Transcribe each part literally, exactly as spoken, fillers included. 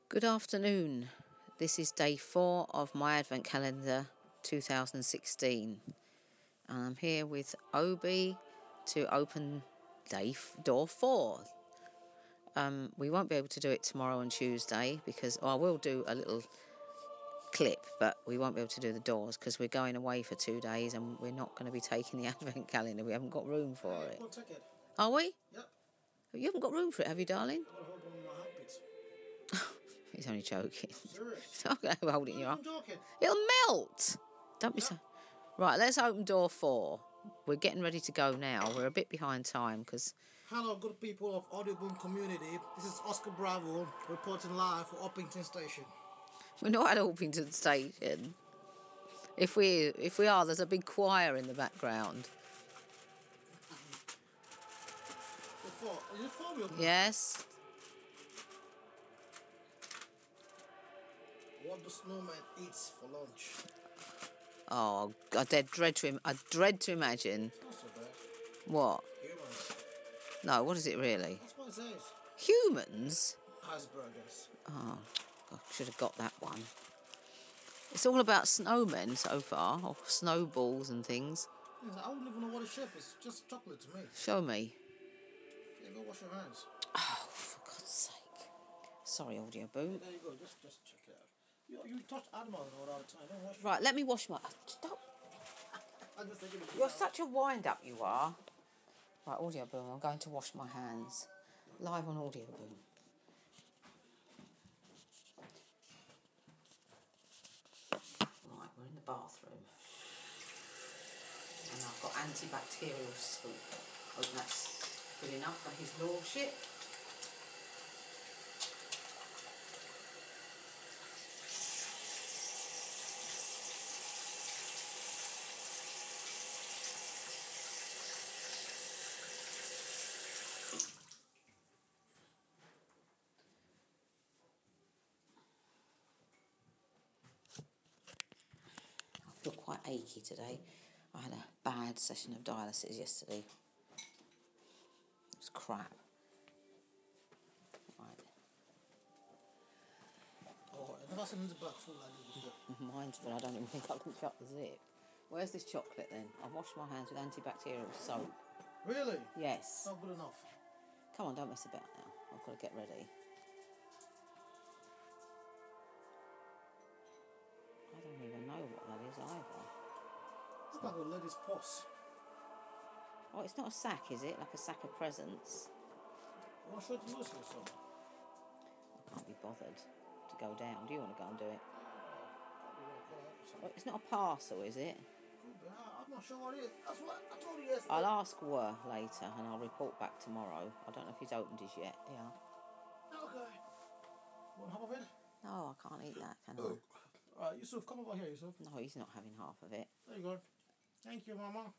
Good afternoon. This is day four of my Advent Calendar two thousand sixteen. And I'm here with Obi to open day f- door four. Um, we won't be able to do it tomorrow on Tuesday because oh, I will do a little clip, but we won't be able to do the doors because we're going away for two days and we're not going to be taking the Advent Calendar. We haven't got room for Hey, it. we'll take it. Are we? Yep. You haven't got room for it, have you, darling? I'm gonna hold on to my heartbeats. He's only joking. Serious. I'm going to hold it in your I'm arm. joking. It'll melt. Don't be Yep. so... Right, let's open door four. We're getting ready to go now. We're a bit behind time because... Hello, good people of Audioboom community. This is Oscar Bravo reporting live for Uppington Station. We're not at Orpington Station. If we if we are, there's a big choir in the background. Before, is it for me? Yes. What the snowman eats for lunch. Oh, I dread, dread to im- I dread to imagine. It's not so bad. What? Humans. No, what is it really? That's what it says. Humans? Icebergers. Oh, I should have got that one. It's all about snowmen so far, or snowballs and things. Yes, I wouldn't even know what a shape is. It's just chocolate to me. Show me. Yeah, go wash your hands. Oh, for God's sake. Sorry, Audio Boom. There you go. Just, just check it out. You, you touch animals all the time. Don't wash. Right, let me wash my... Stop. I'm just thinking. of- You're such a wind-up, you are. Right, Audio Boom, I'm going to wash my hands. Live on Audio Boom. Right, we're in the bathroom. And I've got antibacterial soap. Hope that's good enough for his lordship. I feel quite achy today. I had a bad session of dialysis yesterday. It was crap. Right. Oh, I've never seen this bag full like this before. Mine's full. I don't even think I can shut the zip. Where's this chocolate then? I've washed my hands with antibacterial soap. Really? Yes. Not good enough. Come on, don't mess about now. I've got to get ready. I don't even know what that is either. It's like a lady's purse. Oh, it's not a sack, is it? Like a sack of presents? You want to show it to Lucy or something? I can't be bothered to go down. Do you want to go and do it? Probably won't go out or something. Oh, it's not a parcel, is it? Could be. I- I'm not sure what it is. That's what I told you yesterday. I'll ask Wer later and I'll report back tomorrow. I don't know if he's opened his yet. Yeah. Okay. You want half of it? No, I can't eat that, can I? Alright, Yusuf, come over here, Yusuf. No, he's not having half of it. There you go. Thank you, Mama.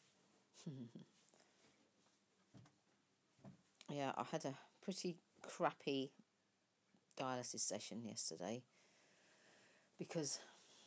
Yeah, I had a pretty crappy dialysis session yesterday because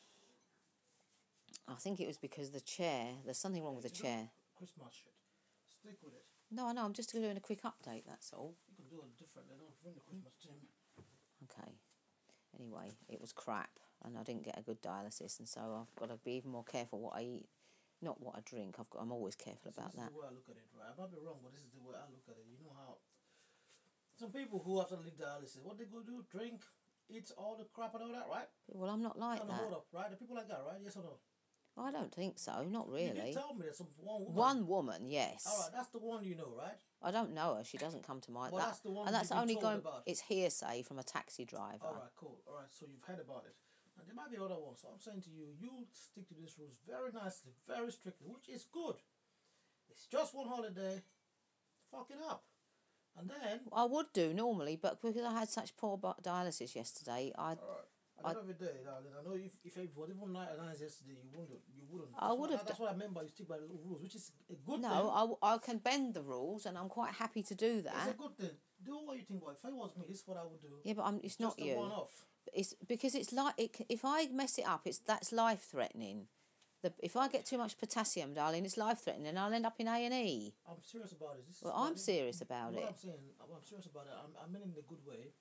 I think it was because the chair, there's something wrong with the chair. Christmas shit. Stick with it. No, I know, I'm just doing a quick update, that's all. You can do it differently. Don't bring the Christmas tin. Okay. Anyway, it was crap and I didn't get a good dialysis and so I've got to be even more careful what I eat. Not what I drink, I've got, I'm always careful So about this that. is the way I look at it, right? I might be wrong, but this is the way I look at it. You know how some people who after leave dialysis, what they go do? Drink, eat all the crap and all that, right? Well, I'm not like No, no, hold that. up, right? The people like that, right? Yes or no? I don't think so, not You really. did tell me there's some one woman. One woman, yes. All right, that's the one you know, right? I don't know her. She doesn't come to my. Well, that, that's the one and that's you've been only told going. about. It's hearsay from a taxi driver. All right, cool. All right, so you've heard about it. And there might be other ones. So I'm saying to you, you stick to these rules very nicely, very strictly, which is good. It's just one holiday. Fuck it up. And then... I would do normally, but because I had such poor bi- dialysis yesterday, I. All right. At the end of the day, darling, I know if, if it was even night and yesterday, you wouldn't. You wouldn't. I would have. That's what I meant by you stick by the rules, which is a good No, thing. I, w- I can bend the rules, and I'm quite happy to do It's a that. good thing. Do what you think. Well, if it was me, this is what I would do. Yeah, but I'm, it's Just not a you. one-off. It's because it's like it, if I mess it up, it's that's life threatening. The, if I get too much potassium, darling, it's life threatening, and I'll end up in A and E. I'm serious about it. This is Well, what I'm it- serious about what it. I'm saying, what I'm serious about it. I'm, I mean it in a good way.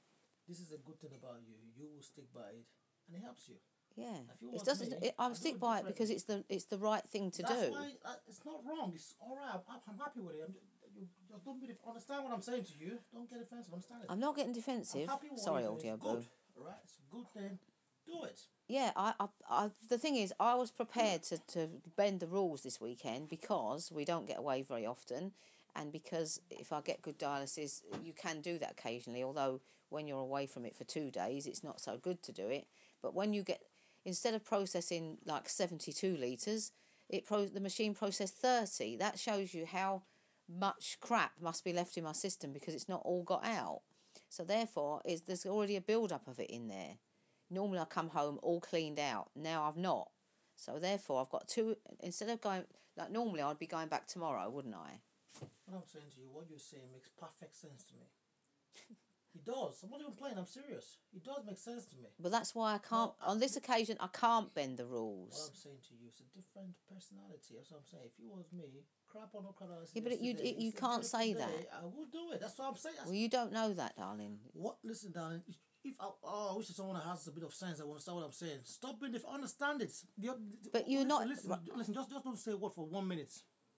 this is a good thing about you. You will stick by it, and it helps you. Yeah, If you it was doesn't. me, It, I I'd do stick it by it because differently. it's the it's the right thing to That's do. why uh, it's not wrong. It's all right. I'm, I'm happy with it. I'm just, you just don't be def- understand what I'm saying to you. Don't get offensive. Understand it. I'm not getting I'm defensive. happy with Sorry, what you're audio doing. boo. It's good. All right. It's a good thing. Do it. Yeah, I, I, I, the thing is, I was prepared to, to bend the rules this weekend because we don't get away very often, and because if I get good dialysis, you can do that occasionally. Although when you're away from it for two days, it's not so good to do it. But when you get, instead of processing like seventy-two litres, it pro the machine processed thirty. That shows you how much crap must be left in my system because it's not all got out. So therefore, is there's already a build up of it in there. Normally I come home all cleaned out. Now I've not. So therefore I've got two, instead of going, like normally I'd be going back tomorrow, wouldn't I? What I'm saying to you, what you're saying makes perfect sense to me. It does. I'm not even playing, I'm serious. It does make sense to me. But that's why I can't, No, I- on this occasion, I can't bend the What rules. I'm saying to you, it's a different personality. That's what I'm saying. If you was me, crap or no crap, Yeah, but it- you- it- you can't say that. I would do it. That's what I'm saying. That's Well, you don't know that, darling. What? Listen, darling. If if I, oh, I wish someone has a bit of sense that will understand what I'm saying. Stop being. If understand it. The- the- But you're listen, not- Listen, listen. Just, just don't say a word for one minute.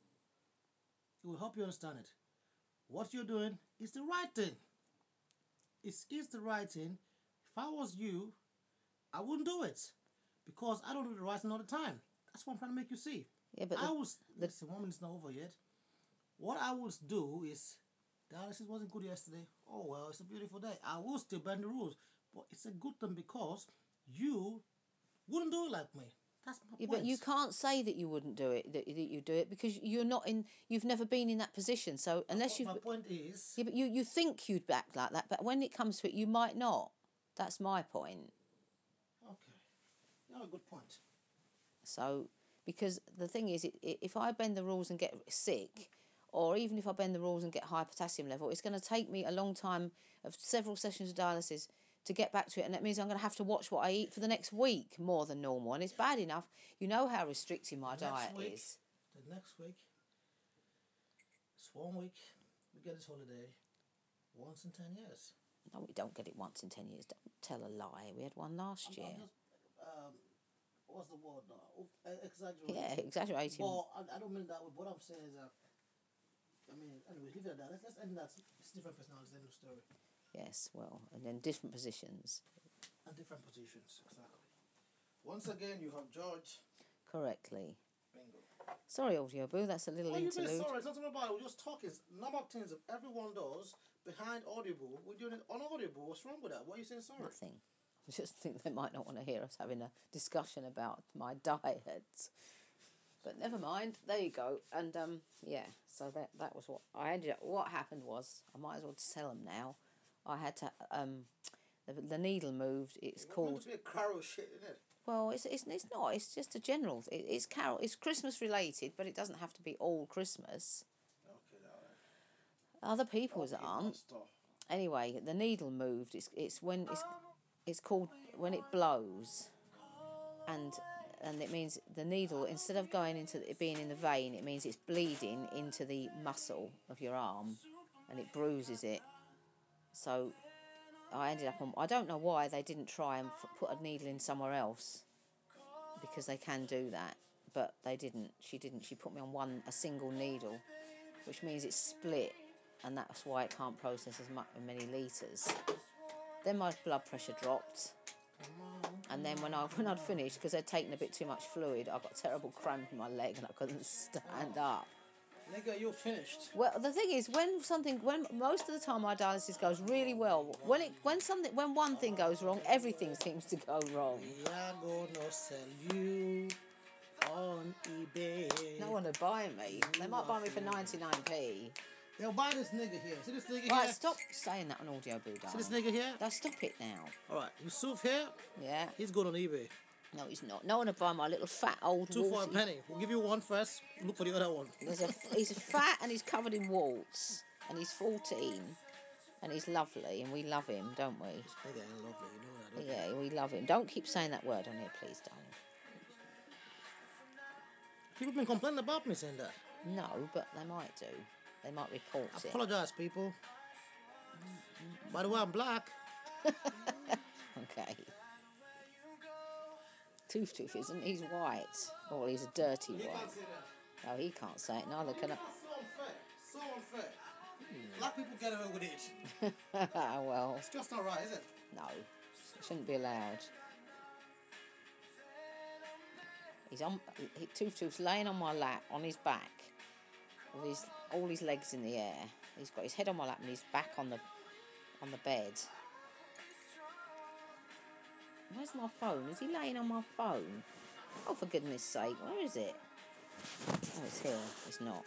It will help you understand it. What you're doing is the right thing. It's is the right thing. If I was you, I wouldn't do it because I don't do the right thing all the time. That's what I'm trying to make you see. Yeah, but I the- was listen. One minute's not over yet. What I would do is, dialysis wasn't good yesterday. Oh well, it's a beautiful day. I will still bend the rules, but it's a good thing because you wouldn't do it like me. That's my Yeah, point. but you can't say that you wouldn't do it, that, that you do it, because you're not in, you've never been in that position. So unless my, you've, my point is, yeah, but you, you think you'd act like that, but when it comes to it, you might not. That's my point. okay, you have a good point. So, because the thing is, it, it, if I bend the rules and get sick, or even if I bend the rules and get high potassium level, it's going to take me a long time of several sessions of dialysis to get back to it, and that means I'm going to have to watch what I eat for the next week more than normal, and it's bad enough. You know how restricting my Next diet week, is. The next week, it's one week. We get this holiday once in ten years. No, we don't get it once in ten years. Don't tell a lie. We had one last I'm, year. I'm just, um, what's the word now? Uh, Exaggerating. Yeah, exaggerating. Well, I, I don't mean that way. What I'm saying is that, I mean, anyway, leave it at that. Let's, let's end that. It's different personalities, end of story. Yes, well, and then different positions. And different positions, exactly. Once again, you have George. Correctly. Bingo. Sorry, Audio Boo, that's a little Well, you mean interlude. sorry, it's not something about it. We're just talking. Number of things that everyone does behind Audible. We're doing it on Audible. What's wrong with that? Why are you saying sorry? Nothing. I just think they might not want to hear us having a discussion about my diet. But never mind. There you go. And um, yeah. So that that was what I ended up. What happened was, I might as well tell them now. I had to um, the, the needle moved. It's It was called. meant to be a Carol shit, isn't it? Well, it's it's it's not. It's just a general. It, it's Carol. It's Christmas related, but it doesn't have to be all Christmas. Okay, all right. Other people's Okay, aren't. stop. Anyway, the needle moved. It's it's when it's it's called when it blows, and and it means the needle, instead of going into it being in the vein, it means it's bleeding into the muscle of your arm, and it bruises it. So I ended up on. I don't know why they didn't try and f- put a needle in somewhere else, because they can do that, but they didn't. She didn't. She put me on one a single needle, which means it's split, and that's why it can't process as much many litres. Then my blood pressure dropped, and then when I when I'd finished, because they'd taken a bit too much fluid, I got terrible cramp in my leg and I couldn't stand up. Nigga, you're finished. Well, the thing is, when something, when most of the time my dialysis goes really well, when it, when something, when one thing goes wrong, everything seems to go wrong. We are gonna sell you on eBay. No one would buy me. They might buy me for ninety-nine p. They'll buy this nigga here. See this nigga Right, here? stop saying that on Audio Boo, See this darling. nigga here? Now stop it now. Alright, Yusuf here, Yeah. he's good on eBay. No, he's not. No one would buy my little fat old Two for a warty. penny. We'll give you one first. Look for the other one. There's a, he's fat and he's covered in warts, and he's fourteen, and he's lovely, and we love him, don't we? This nigga ain't lovely, you know that, don't you? Yeah, we love him. Don't keep saying that word on here, please, darling. People been complaining about me saying that. No, but they might do. They might report I it. apologize, people. By the way, I'm black. Okay. Tooth Tooth isn't. He's white. Or he's a dirty He white. can't say that. No, he can't say it. Neither can I. That's so unfair. So unfair. Black people get away with it. Well, It's just not right, is it? no. It shouldn't be allowed. He's on. He, Tooth Tooth's laying on my lap, on his back, with his all his legs in the air. He's got his head on my lap and his back on the on the bed. Where's my phone? Is he laying on my phone? Oh, for goodness sake, where is it? Oh, it's here. It's not.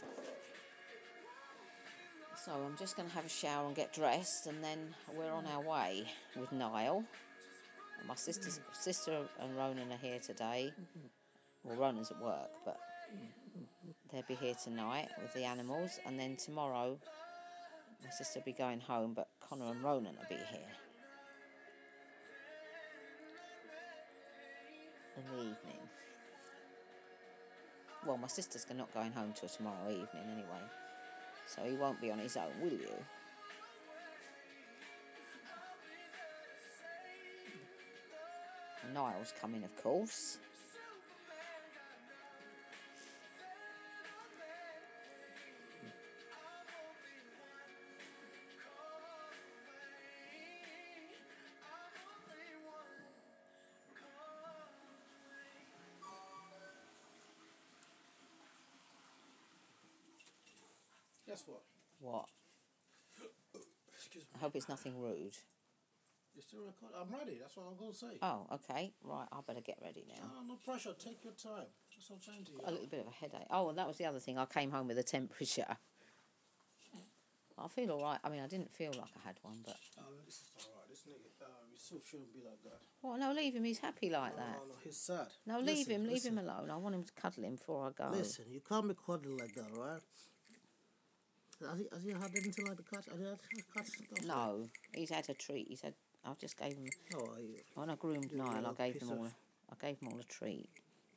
So I'm just going to have a shower and get dressed, and then we're on our way with Niall. My sister's, sister and Ronan are here today. Well, Ronan's at work, but they'll be here tonight with the animals, and then tomorrow my sister will be going home, but Connor and Ronan will be here in the evening. Well, my sister's not going home till tomorrow evening anyway, so he won't be on his own, will you? Niall's coming, of course. Guess what? What? Excuse me. I hope it's nothing rude. You're still recording? I'm ready. That's what I'm going to say. Oh, okay. Right, I better get ready now. No, no pressure. Take your time. That's what I'm saying to you. A little bit of a headache. Oh, and that was the other thing. I came home with a temperature. I feel all right. I mean, I didn't feel like I had one, but... Oh, this is all right. This nigga, uh, Yusuf shouldn't be like that. Well, no, leave him. He's happy like no, that. No, no, he's sad. No, listen, leave him. Leave listen. him alone. I want him to cuddle him before I go. Listen, you can't be cuddling like that, right? Has he, has he had anything like the cat? Has he had cat stuff? No, he's had a treat. He's had... I just gave him... Oh, are you? When I groomed You Niall, I little gave piece him all... of- A, I gave him all a treat.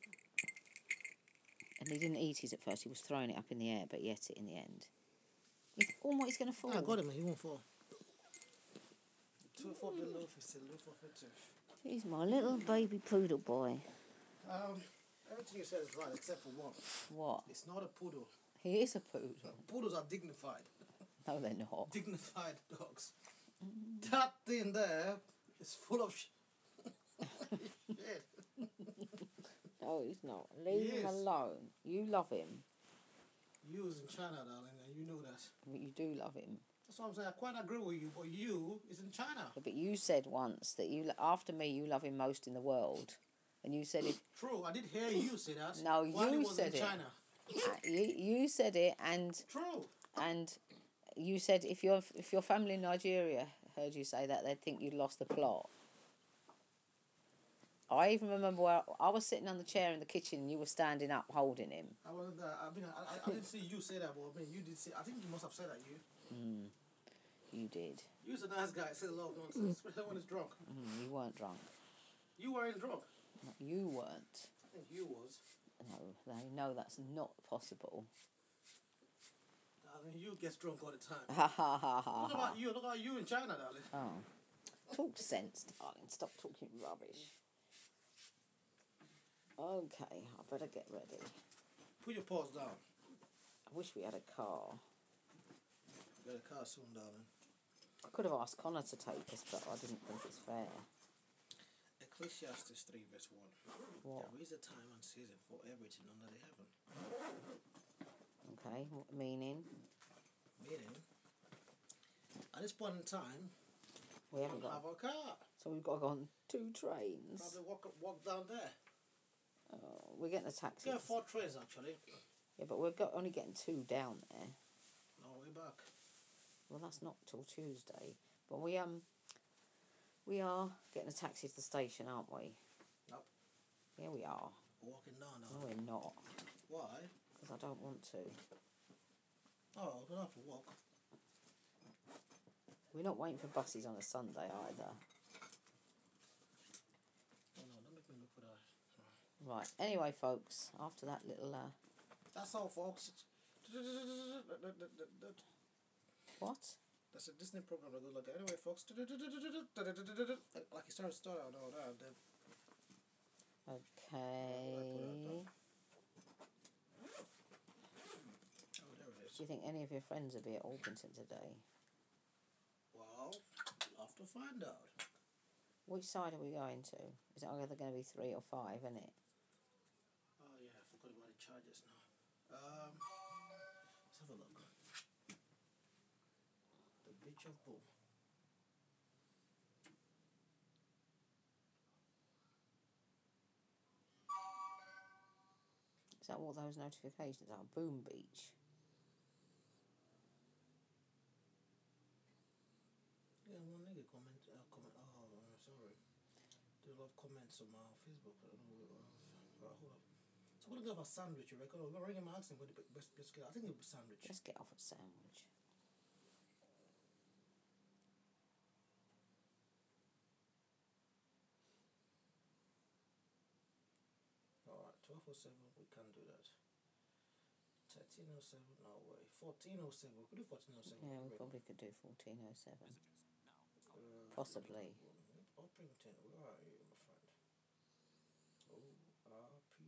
And he didn't eat his at first. He was throwing it up in the air, but he ate it in the end. He, oh, what, he's going to fall. I got him. He won't fall. Two for the loaf is a loaf of it. He's my little baby poodle boy. Um, everything you said is right except for one. What? It's not a poodle. He is a poodle. Poodles are dignified. No, they're not. Dignified dogs. That thing there is full of sh- shit. No, he's not. Leave He him is. alone. You love him. You was in China, darling, and you know that. But you do love him. That's what I'm saying. I quite agree with you, but you is in China. But you said once that you, after me, you love him most in the world. And you said if... True, I did hear you say that. No, while he you was said in it. China. Uh, you, you said it, and True. and you said if your if your family in Nigeria heard you say that, they'd think you'd lost the plot. I even remember where I was sitting on the chair in the kitchen and you were standing up holding him. I wasn't there. I mean, I, I, I didn't see you say that, but I mean, you did say. I think you must have said that. You. Mm, you did. You was a nice guy. Said a lot of nonsense, especially when he's drunk. Mm, you weren't drunk. You weren't drunk. No, you weren't. I think you was. No, they know that's not possible. Darling, you gets drunk all the time. Ha ha ha ha. Look about you. Look at you in China, darling. Oh. Talk sense, darling. Stop talking rubbish. Okay, I better get ready. Put your paws down. I wish we had a car. Get a car soon, darling. I could have asked Connor to take us, but I didn't think it's fair. Ecclesiastes three verse one. What? There is a time and season for everything under the heaven. Okay, what meaning? Meaning, at this point in time, We haven't we got... have a car. So we've got to go on two trains. Probably walk walk down there. Oh, we're getting a taxi. Yeah, four trains actually. Yeah, but we're got, only getting two down there. No way back. Well, that's not till Tuesday. But we um, we are getting a taxi to the station, aren't we? Nope. Yeah, we are. Walking down now. No, we're not. Why? Because I don't want to. Oh, don't have to walk. We're not waiting for buses on a Sunday either. Oh no, don't make me look for that. Right. Anyway, folks, after that little uh, That's all, folks. what? That's a Disney program that goes like that. Anyway, folks. Like you started start out and all that. Then Okay. oh, there it is. Do you think any of your friends will be at Orpington today? Well, we'll have to find out. Which side are we going to? Is it either going to be three or five, isn't it? Oh yeah, I forgot about the charges now. Um, let's have a look. The Beach of Boom. Is that what those notifications are? Boom Beach. Yeah, one nigga comment. Uh, comment. Oh, uh, sorry. Do a lot of comments on my Facebook. I don't know. Uh, hold up. So we're gonna have a sandwich, you reckon? We're gonna ring him and ask him what the best biscuit. I think it'll be sandwich. Let's get off at sandwich. Alright, twelve oh seven, we can do that. thirteen oh seven, no way. fourteen oh seven, we could do fourteen oh seven. Yeah, we Ring. probably could do fourteen oh seven. Uh, Possibly. Orpington, where are you, my friend? O R P.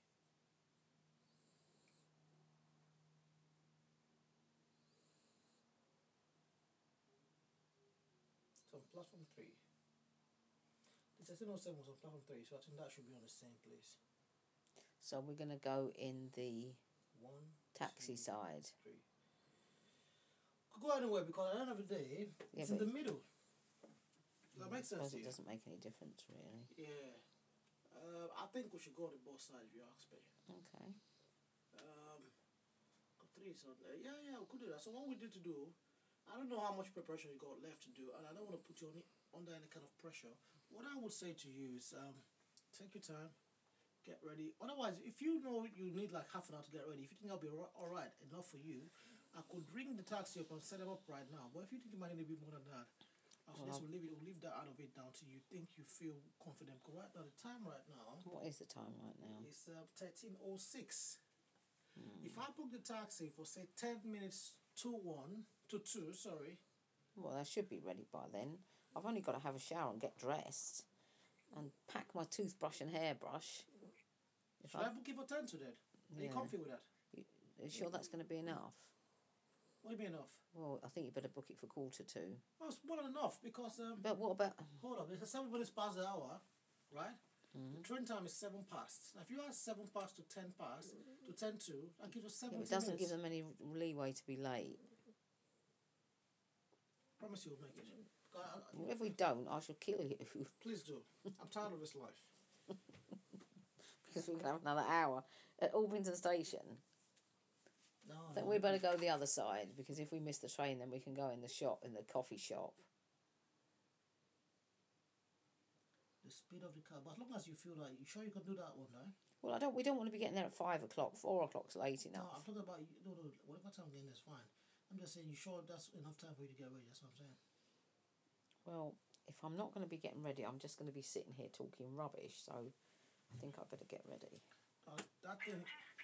So on platform three. The thirteen oh seven was on platform three, so I think that should be on the same place. So we're going to go in the One, taxi two, side. three. Could go anywhere because at the end of the day, Yeah, it's in but- the middle. Does that make I sense suppose to it you? doesn't make any difference, really. Yeah. Uh, I think we should go to both sides if you ask me. Okay. Um, got three on there. Yeah, yeah, we could do that. So what we need to do, I don't know how much preparation you got left to do, and I don't want to put you on, under any kind of pressure. What I would say to you is, um, take your time, get ready. Otherwise, if you know you need like half an hour to get ready, if you think I'll be all right enough for you, I could ring the taxi up and set them up right now. But if you think you might need a bit more than that, I'll Well, suggest we'll leave it. We'll leave that out of it now till you think you feel confident. Because right now, the time right now. What is the time right now? It's uh, thirteen oh six. Mm. If I book the taxi for, say, ten minutes to one, to two, sorry. Well, I should be ready by then. I've only got to have a shower and get dressed and pack my toothbrush and hairbrush. If Should I, I book it for ten to then? Are Yeah. you comfy with that? You, are you sure that's going to be enough? What do you mean enough? Well, I think you better book it for quarter two. Well, it's more than enough because... Um, But what about... hold up, it's seven minutes past the hour, right? Mm-hmm. The train time is seven past. Now, if you add seven past to ten past, to ten to, that gives us seven It doesn't minutes. give them any leeway to be late. Promise you'll make it. I, I, Well, if we don't, I shall kill you. please do. I'm tired of this life. Because we can have another hour at Orpington Station. No, I think no. we better go the other side, because if we miss the train, then we can go in the shop, in the coffee shop. The speed of the car. But as long as you feel like, you sure you can do that one, no? Well, I don't. We don't want to be getting there at five o'clock. Four o'clock's late No, I'm enough. talking about, no, no, whatever time I'm getting is fine. I'm just saying, you sure that's enough time for you to get ready? That's what I'm saying. Well, if I'm not going to be getting ready, I'm just going to be sitting here talking rubbish. So, I think I better get ready. Uh, that thing,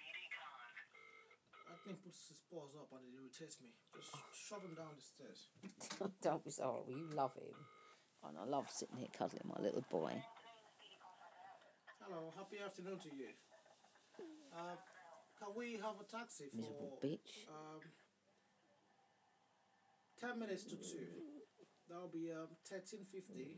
that thing puts his paws up and it irritates me. Just shove him down the stairs. Don't be sorry. You love him, and I love sitting here cuddling my little boy. Hello, happy afternoon to you. Uh, can we have a taxi for Miserable bitch. um, ten minutes to two? That'll be um, thirteen fifty.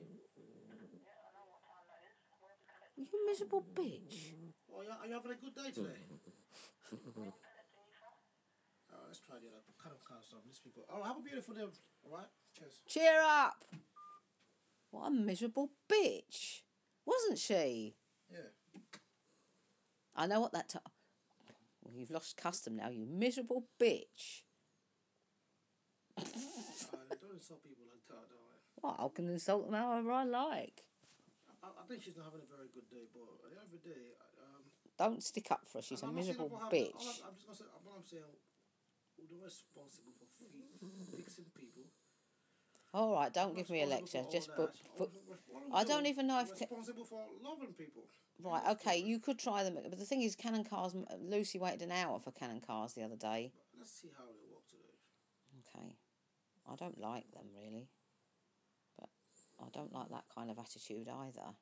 You miserable bitch. Oh, yeah, are you having a good day today? Alright, let's try the other kind of cars of these people. Oh, have a beautiful day. Alright, cheers. Cheer up! What a miserable bitch. Wasn't she? Yeah. I know what that... T- well, you've lost custom now, you miserable bitch. Uh, don't insult people like that, don't I? Well, I can insult them however I like. I, I think she's not having a very good day, but at the end of the day, um, Don't stick up for her, she's a I'm not saying miserable about having- bitch. all I'm, I'm just gonna say, what I'm saying, we're responsible for fi- fixing people. All right, don't give me a Responsible lecture. for Just all put, that. put. What I don't even know if ca- responsible for loving people. Right, okay, you could try them, but the thing is, Cannon Cars. Lucy waited an hour for Cannon Cars the other day. Let's see how they work today. Okay. I don't like them, really. But I don't like that kind of attitude either.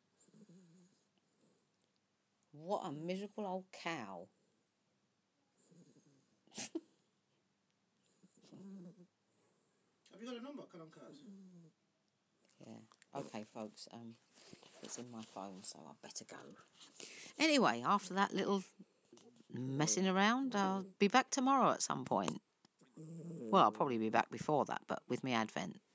What a miserable old cow. Have you got a number, Callum Cars? Yeah. Okay, folks. Um, it's in my phone, so I better go. Anyway, after that little messing around, I'll be back tomorrow at some point. Well, I'll probably be back before that, but with my Advent.